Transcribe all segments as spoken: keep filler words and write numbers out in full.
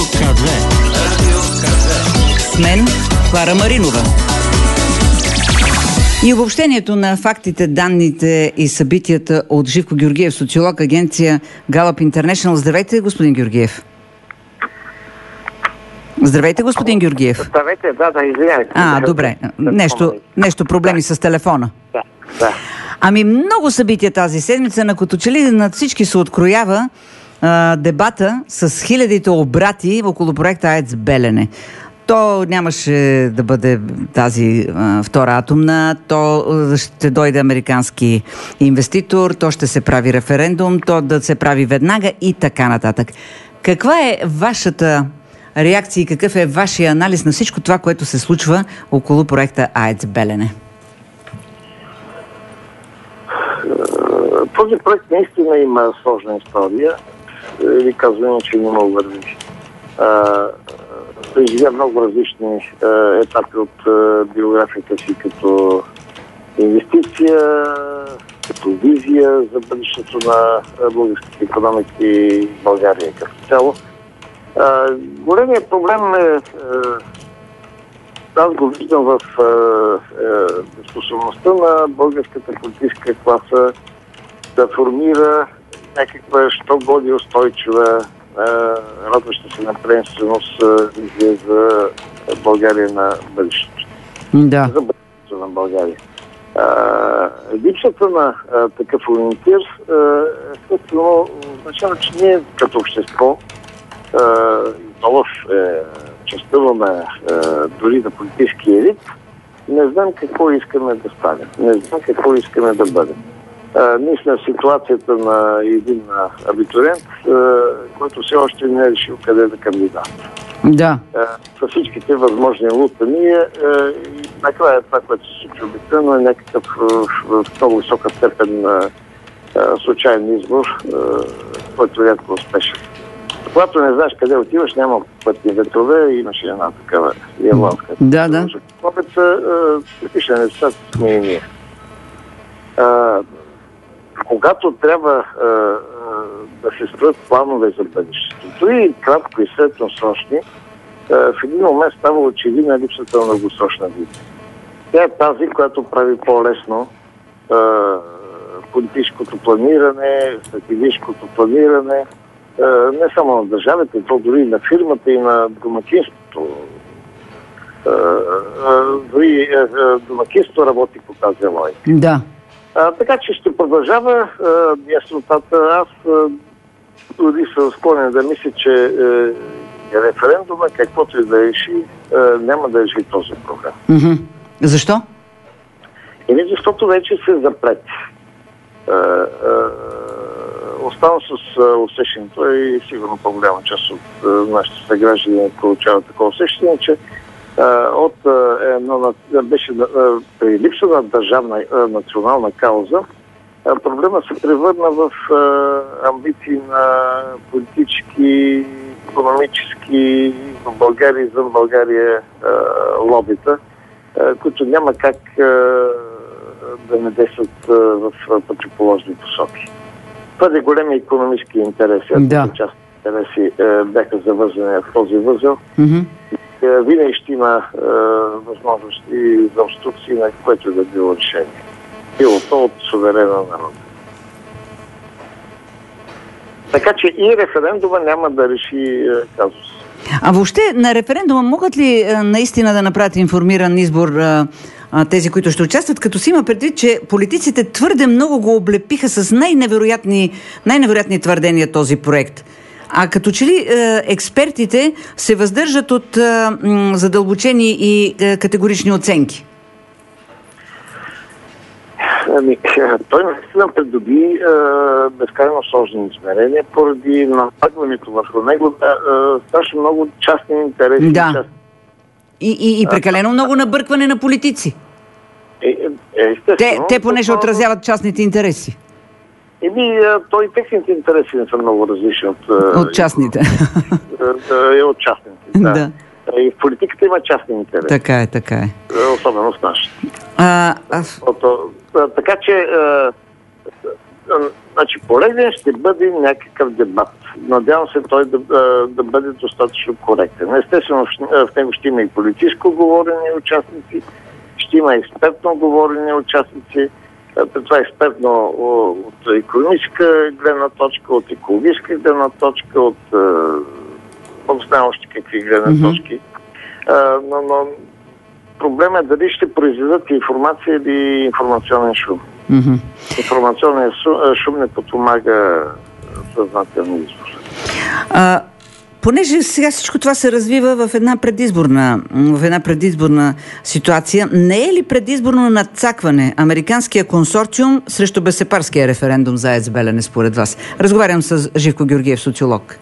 ка две. Радио ка две. С мен Клара Маринова. И обобщението на фактите, данните и събитията от Живко Георгиев, социолог, агенция Gallup International. Здравейте, господин Георгиев. Здравейте, господин Георгиев. Здравейте, да, да, извинявайте. А, добре. Нещо, нещо проблеми да. с телефона. Да, да. Ами много събития тази седмица, на като че ли над всички се откроява а, дебата с хилядите обрати около проекта АЕЦ Белене. То нямаше да бъде тази а, втора атомна, то ще дойде американски инвеститор, то ще се прави референдум, то да се прави веднага и така нататък. Каква е вашата реакция и какъв е вашия анализ на всичко това, което се случва около проекта АЕЦ Белене? Този проект наистина има сложна история. Или казваме, че не мога върви. Преживя много различни а, етапи от а, биографията си, като инвестиция, като визия за бъдещето на българските икономики и България като цяло. А, големият проблем е, аз го виждам в способността на българската политическа класа да формира някаква що годи устойчива, радваща се на приемственост визия за България на бъдещето. Да. За бъдещето на България. А, липсата на а, такъв ориентир естествено означава, че ние като общество в е, частта на е, дори на политически елит не знам какво искаме да станем. Не знам какво искаме да бъдем. А, ние сме в ситуацията на един абитуриент, който все още не е решил къде да кандидатства. Да. С всичките възможни лутания и накрая това, което се случи обикновено, е някакъв в много висока степен случайен избор, който е рядко успешен. Когато не знаеш къде отиваш, няма пътни ветрове, имаше една такава ирландска. Да, да. Хлопеца, типична нещата сме и ние. А, когато трябва а, а, да се строят планове за бъдещето, дори кратко и средносрочни, в един момент става очевидна липсата на дългосрочна визия. Тя е тази, която прави по-лесно а, политическото планиране, стратегическото планиране, не само на държавите, то дори и на фирмата и на домакинството. Дори домакинството работи по тази логика. Да. А, така че ще продължава яснотата. Аз а, дори съм склонен да мисля, че е, референдума, каквото и да реши, е, няма да реши този проблем. Mm-hmm. Защо? Или защото вече се заплети. Оставам с усещането и сигурно по-голяма част от нашите съграждани получават такова усещане, че от едно, беше при липса на държавна национална кауза, проблема се превърна в амбиции на политически, икономически в България и извън България лобита, които няма как да не действат в противоположни посоки. Твърде големи икономически интереси, да. част интереси е, бяха завързани в този възел. Mm-hmm. Е, винаги ще има е, възможности за обструкции, на което е да било решение. Било то от суверена народа. Така че и референдума няма да реши е, казус. А въобще на референдума могат ли е, наистина да направят информиран избор е, тези, които ще участват, като си има предвид, че политиците твърде много го облепиха с най-невероятни, най-невероятни твърдения този проект. А като че ли е, експертите се въздържат от е, м, задълбочени и е, категорични оценки? Ами, той наистина придоби е, безкрайно сложни измерения, поради нападването върху него да, е, страшно много частни интереси. Да. Частни... И, и, и прекалено много набъркване на политици. Е, е, те, те поне ще отразяват частните интереси. Еми, той и техните интереси не са много различни от... От частните. Е, от частните, да. Да. И в политиката има частни интереси. Така е, така е. Особено с нашите. А, аз... Така че значи, полезен ще бъде някакъв дебат. Надявам се той да, да бъде достатъчно коректен. Естествено, в него ще има и политическо говорени участници, ще има експертно говорени участници, при това експертно от икономическа гледна точка, от екологическа гледна точка, от не знам още какви гледни mm-hmm. точки. Но, но проблемът е дали ще произведат информация или информационен шум. Mm-hmm. Информационен шум не подпомага съзнателния избор. А, понеже сега всичко това се развива в една предизборна, в една предизборна ситуация, не е ли предизборно надцакване американския консорциум срещу безсепарския референдум за АЕЦ Белене според вас? Разговарям с Живко Георгиев, социолог.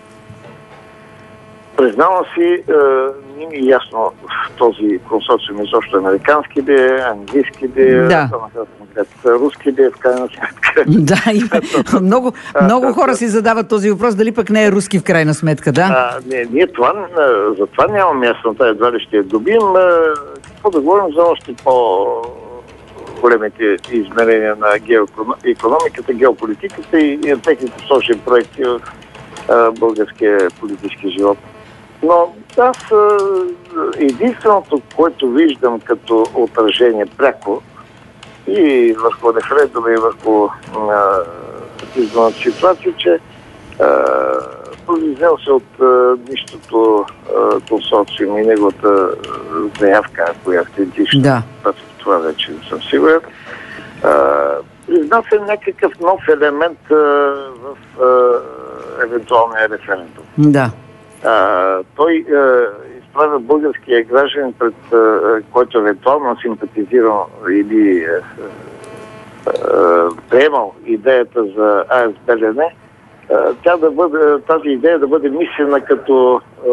Признавам си, е, не ми е ясно този консорциум изобщо американски ли е, английски ли е, да. руски ли е, в крайна сметка. Да, има. много, много хора си задават този въпрос, дали пък не е руски в крайна сметка, да? А, не, ние това, за това нямаме яснота, едва ли ще я добием. Какво да говорим за още по големите измерения на геоекономиката, геополитиката и, и техните сложни проекти в а, българския политически живот. Но аз единственото, което виждам като отражение пряко и върху референдума и върху предизборната ситуация, че произвел се от а, нищото консорциум и неговата заявка, която е автентична. Да. Това вече не съм сигурен. Призна се някакъв нов елемент а, в а, евентуалния референдум. Да. А, той а, изправя българския граждан, пред а, който евентуално симпатизирал или а, а, приемал идеята за АЕЦ Белене, а, тя да бъде, тази идея да бъде мислена като а,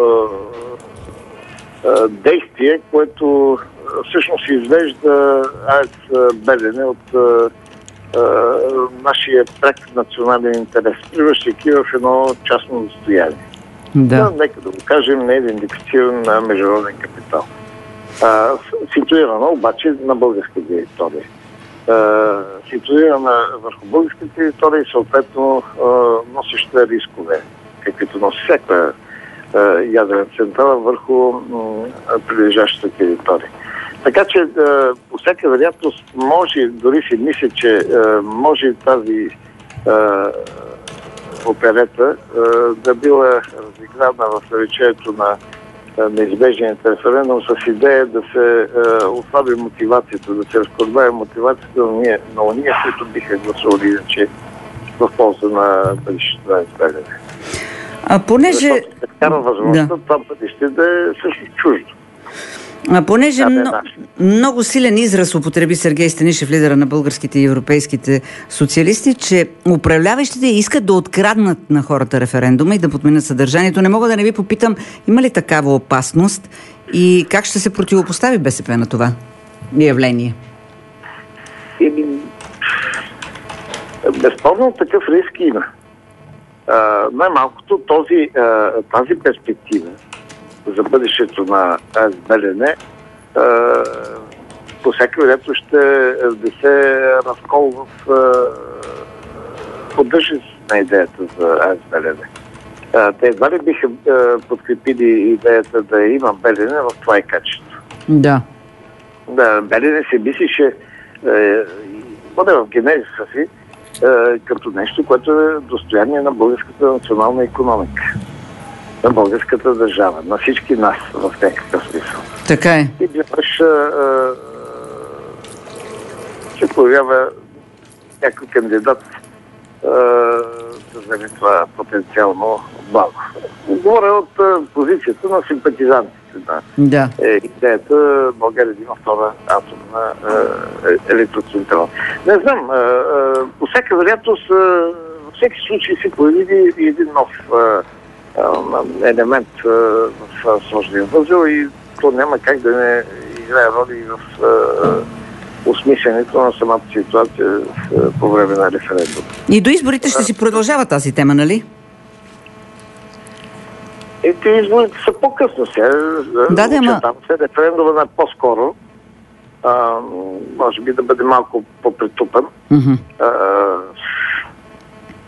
а, действие, което всъщност извежда АЕЦ Белене от а, а, нашия прек национален интерес, превръщайки в едно частно достояние. Да. Да, нека да го кажем, не е идентифициран на международен капитал. А, ситуирана обаче на българска територия. А, ситуирана върху българска територия и съответно носеща рискове, каквито носи всяка а, ядрена централа върху прилежащата територия. Така че а, по всяка вероятност може, дори си мисля, че а, може тази а, оперета да била разиграна в навечерието на неизбежният референдум с идея да се ослаби мотивацията, да се разкорбае мотивацията на уния, на уния, които биха гласували иначе в полза на бъдещето на Белене. А понеже... Защото се вкара възможността да. Това бъдеще да е също чуждо. А понеже да, много, много силен израз употреби Сергей Станишев, лидера на българските и европейските социалисти, че управляващите искат да откраднат на хората референдума и да подменят съдържанието. Не мога да не ви попитам, има ли такава опасност и как ще се противопостави БСП на това явление? И, безспорно такъв риск има. А, най-малкото този, а, тази перспектива за бъдещето на АЕЦ Белене по всяка вероятност ще внесе разкол в поддържане на идеята за АЕЦ Белене. Те едва ли биха подкрепили идеята да има Белене в това и качество. Да. Да, Белене се мислише поне в генезиса си като нещо, което е достояние на българската национална икономика, на българската държава, на всички нас в някакъв смисъл. Така е. И веднъж се появява някой кандидат а, да вземе това потенциално благо. Говоря от а, позицията на симпатизантите. Да. Да. Е, идеята България да има втора атомна е, електроцентрала. Не знам, а, а, по всяка вероятност, а, във всеки случай се появи един нов а, елемент а, в сложния възел и то няма как да не играе роли и в а, осмисленето на самата ситуация а, по време на референдум. И до изборите ще си продължава тази тема, нали? И те изборите са по-късно сега. Да, да, ма... Там се референдума на по-скоро. А, може би да бъде малко по-претупан. Mm-hmm. А,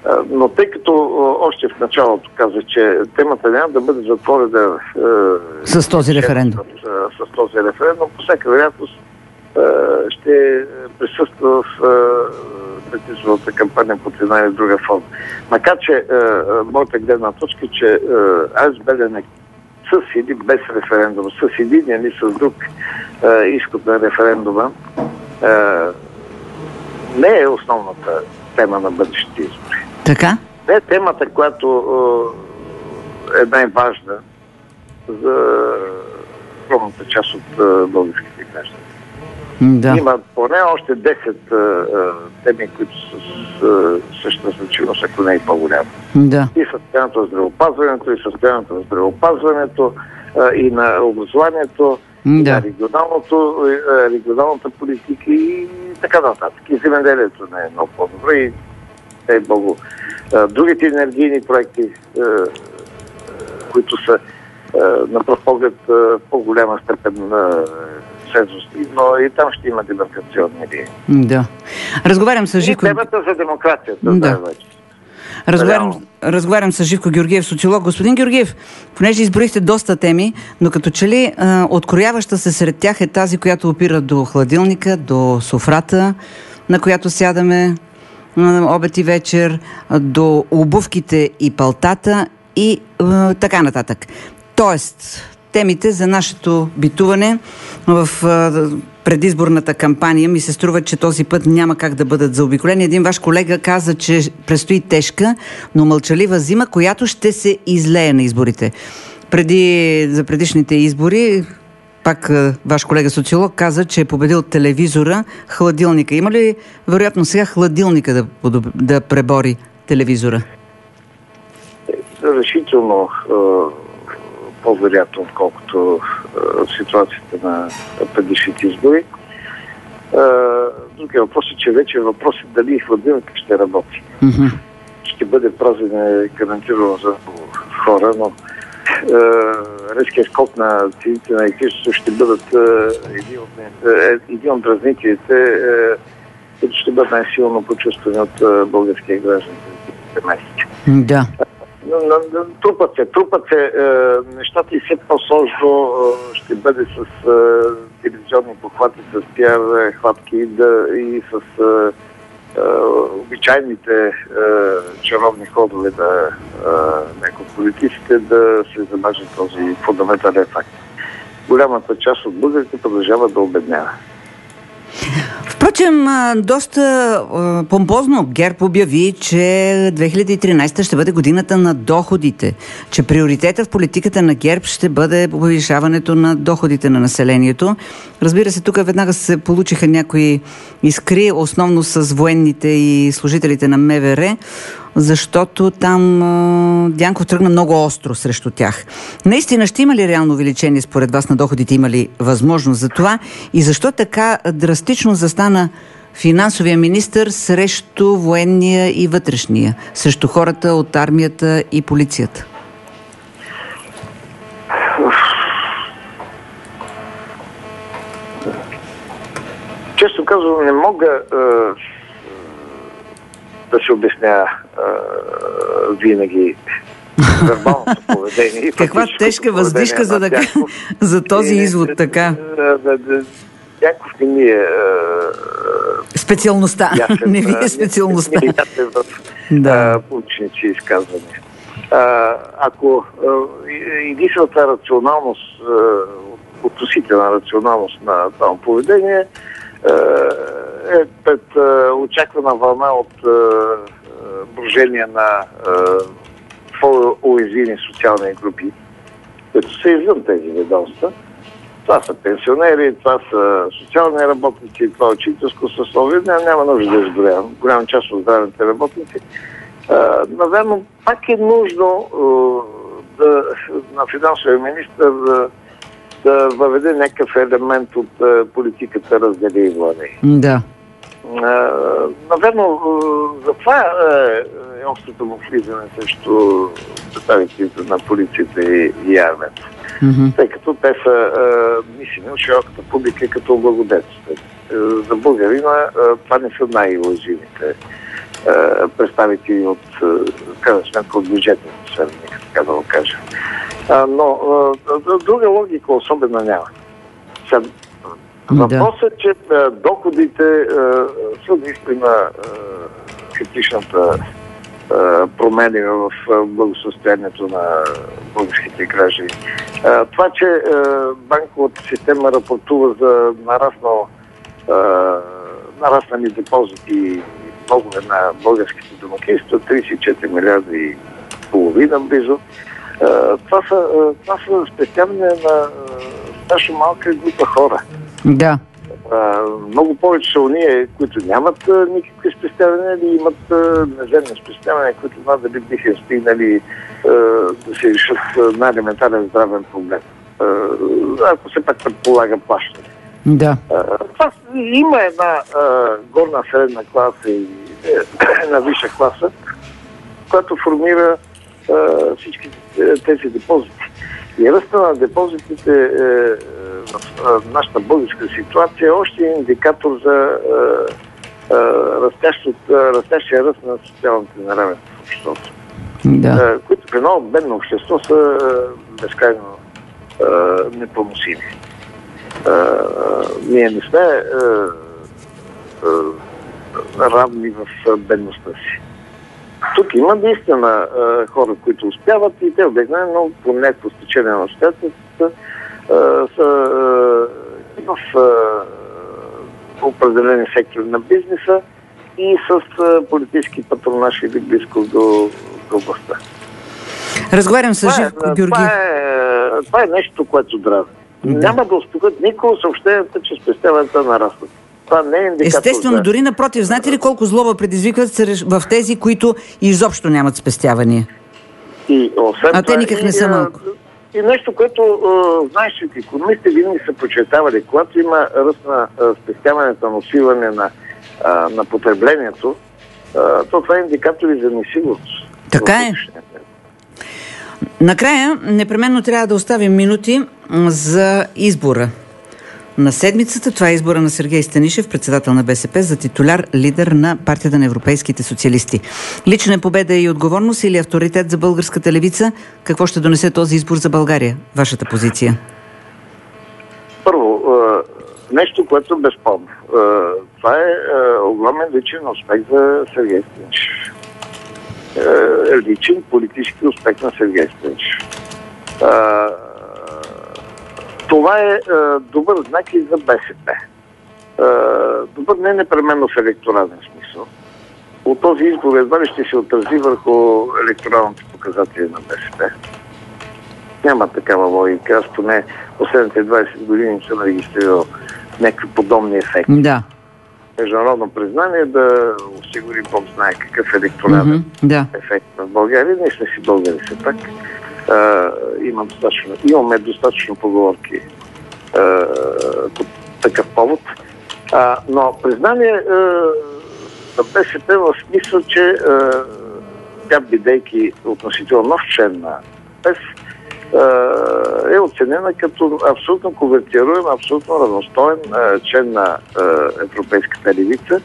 Но тъй като още в началото каза, че темата няма да бъде затворена с този референдум, с, с този референдум, по всяка вероятност ще присъства в предизборната кампания под една или друга форма. Макар че моята гледна точка, че АЕЦ Белене с или без референдум, с един или с друг изход на референдума, не е основната тема на бъдещите избори. Така? Не е темата, която е най-важна за огромната част от българските граждани. Да. Има поне още десет а, теми, които са с същата значимост, ако не и по-голяма. Да. И състоянието на здравеопазването, и състоянието на здравеопазването, а, и на образованието, да. и на регионалното, а, регионалната политика и така нататък. И земеделието не е много по-добро и е много. А, другите енергийни проекти, а, които са а, на пръв поглед в по-голяма степен а, но и там ще има демаркационни линии. Да. Разговарям с Живко... И темата за демокрацията. Да. Да разговарям, разговарям с Живко Георгиев, социолог. Господин Георгиев, понеже изброихте доста теми, но като че ли а, открояваща се сред тях е тази, която опира до хладилника, до софрата, на която сядаме а, обед и вечер, а, до обувките и палтата и а, така нататък. Тоест, темите за нашето битуване в предизборната кампания ми се струва, че този път няма как да бъдат заобиколени. Един ваш колега каза, че предстои тежка, но мълчалива зима, която ще се излее на изборите. Преди, за предишните избори, пак ваш колега социолог каза, че е победил телевизора, хладилника. Има ли вероятно сега хладилника да, да пребори телевизора? Решително по-вероятно, отколкото в ситуацията на предишните избори. Другия въпрос е, че вече въпрос е дали хладилника ще работи. Mm-hmm. Ще бъде празен е гарантирано за хора, но резкият скок на цените на електричеството ще бъдат един от, един от дразнителите, които ще бъдат най-силно почувствани от българския граждан за месеци. Да. Трупат се, трупат се е, нещата и все по-сложно е, ще бъде с е, телевизионни похвати, с пиар хватки да, и с е, е, обичайните е, чаровни ходове на е, някои политиците да се замаже този фундаментален факт. Голямата част от българите продължава да обеднява. Впрочем, доста помпозно ГЕРБ обяви, че две хиляди и тринадесета ще бъде годината на доходите, че приоритета в политиката на ГЕРБ ще бъде повишаването на доходите на населението. Разбира се, тук веднага се получиха някои искри, основно с военните и служителите на МВР, защото там а, Дянков тръгна много остро срещу тях. Наистина ще има ли реално увеличение според вас на доходите? Има ли възможност за това? И защо така драстично застана финансовия министър срещу военния и вътрешния? Срещу хората от армията и полицията? Често казвам, не мога а, да се обясня а, винаги вербалното поведение. Каква тежка въздишка за, да, за този и, извод, така? Дянков не ми е специалността. Ясен, не ви е специалността. Не, не е ясен в да. публичните си изказвания. А, ако единствената рационалност, относителна рационалност на това поведение е пред очаквана вълна от брожения на по-уязвими социални групи, които са извън тези ведомства. Това са пенсионери, това са социални работници, това е учителско съсловие. Няма нужда да изброявам. Голяма част от здравните работници. Наверно, пак е нужно да, на финансовия министър да, да въведе някакъв елемент от политиката раздели и владей. Да. Наверно, за това е острото му влизане срещу представителите на полицията и, и армията. Mm-hmm. Тъй като те са мислени от широката публика като благодетелствени. За българина това не са най-уязвимите представители от, крайна сметка, от бюджетната сфера, така да го кажа. Но друга логика особено няма. Въпросът е, че доходите са наистина критичната промени в благосъстоянието на българските граждани. Това, че банковата система рапортува за нараснал, нараснали депозити много на българските домакинства, тридесет и четири милиарда и половина близо, това са, това са спестявания на наша малка група хора. Да. А, много повече са уния, които нямат а, никакви спестявания или имат наземни спестявания, които надали биха стигнали а, да се решат най-елементарен здравен проблем. А, ако се пак предполага плащане. Да. А, това има една а, горна средна класа и една висша класа, която формира а, всички тези депозити. И ръста на депозитите е, в нашата българска ситуация е още индикатор за е, е, растящия ръст на социалните неравенства в обществото. Да. Е, които в едно бедно общество са е, безкрайно е, непоносими. Е, ние не сме е, е, равни в бедността си. Тук има наистина е, хора, които успяват и те обикновено по някакво стечение на обстоятелствата са е, в е, определени сектори на бизнеса и с е, политически патронаж или близко до, до властта. Разговарям с Живко Георгиев. Това е, това е нещо, което здраве. Да. Няма да успокоят никога съобщенията, че спестяването нарастват. Това не е индикатор. Естествено, дори напротив. Знаете ли колко злоба предизвикват в тези, които изобщо нямат спестявания? И, освен а те никак не са малко. И нещо, което а, знаеш, че икономистите винаги са подчертавали, когато има ръст на а, спестяването, на усиляне на, а, на потреблението, а, то това е индикатори за несигурност. Така е. Накрая, непременно трябва да оставим минути за избора на седмицата. Това е избора на Сергей Станишев, председател на БСП, за титуляр лидер на партията на европейските социалисти. Лична победа и отговорност или авторитет за българската левица? Какво ще донесе този избор за България? Вашата позиция? Първо, нещо, което е безспорно. Това е огромен личен успех за Сергей Станишев. Личен политически успех на Сергей Станишев. Това е, е добър знак и за БСП. Е, добър не непременно в електорален смисъл. От този избор едва ли ще се отрази върху електоралните показатели на БСП. Няма такава логика. Аз поне последните двайсет години съм регистрирал някакви подобни ефекти. Да. Международно признание да осигури Бог знае какъв електорален mm-hmm, да. ефект в България. Ние сме си българи все пак. Uh, имам достатъчно, имаме достатъчно поговорки uh, по такъв повод. Uh, но признание uh, на БСП в смисъл, че uh, тя, бидейки относително нов член на ПЕС, uh, е оценена като абсолютно конвертируем, абсолютно равностоен uh, член на uh, европейската левица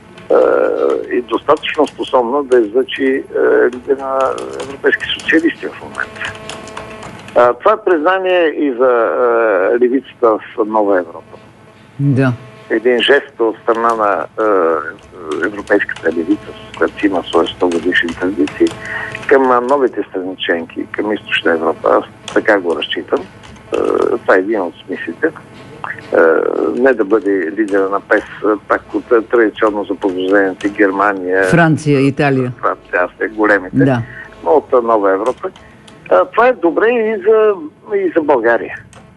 uh, и достатъчно способна да излъчи uh, лидер на европейски социалисти в момента. Uh, това е признание и за uh, левицата в Нова Европа. Да. Един жест от страна на uh, европейската левица, с която има свои сто годишни традиции, към uh, новите страни членки, към източна Европа. Аз така го разчитам. Uh, това е един от смислите. Uh, не да бъде лидера на ПЕС, пак от uh, традиционно заподозрените Германия, Франция, Италия. Франция, аз те големите, да. но от uh, Нова Европа. Uh, това е добре и за, и за България.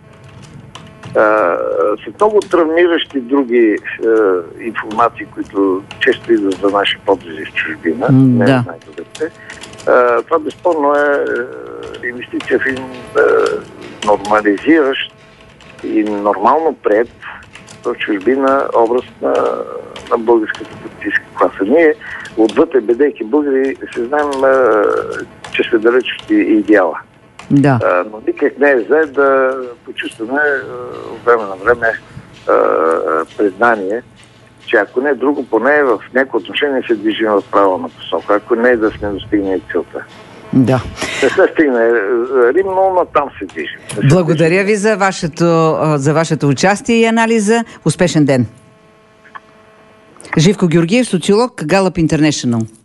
Uh, след много травмиращи други uh, информации, които често идват за наши подвизи в чужбина, mm, не да. най-добрите, uh, това безспорно е uh, инвестиция в един uh, нормализиращ и нормално приет в чужбина образ на, на българската политическа класа. Ние отвътре, бидейки българи, се знаем, uh, че сме далеч от идеала. Да. А, но никак не е зле да почувстваме от време на време а, признание, че ако не друго, поне в някои отношения се движим в правилна посока, ако не да сме достигнали целта. Да. Не се стигне Рим, но там се движим. Благодаря ви за вашето, за вашето участие и анализа. Успешен ден! Живко Георгиев, социолог, Gallup International.